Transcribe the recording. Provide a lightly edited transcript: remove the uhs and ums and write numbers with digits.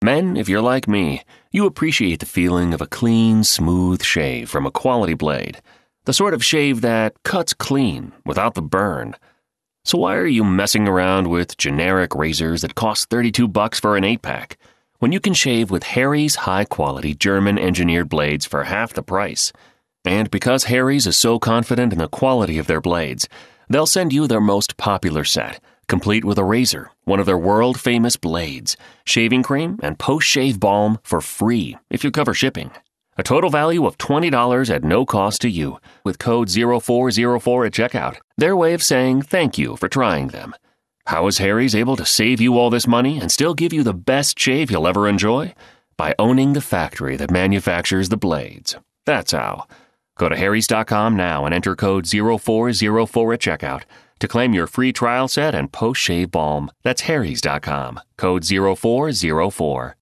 Men, if you're like me, you appreciate the feeling of a clean, smooth shave from a quality blade. The sort of shave that cuts clean without the burn. So why are you messing around with generic razors that cost $32 for an 8-pack when you can shave with Harry's high-quality German-engineered blades for half the price? And because Harry's is so confident in the quality of their blades, they'll send you their most popular set, complete with a razor, one of their world-famous blades, shaving cream, and post-shave balm for free if you cover shipping. A total value of $20 at no cost to you, with code 0404 at checkout. Their way of saying thank you for trying them. How is Harry's able to save you all this money and still give you the best shave you'll ever enjoy? By owning the factory that manufactures the blades. That's how. Go to harrys.com now and enter code 0404 at checkout to claim your free trial set and post-shave balm. That's harrys.com, code 0404.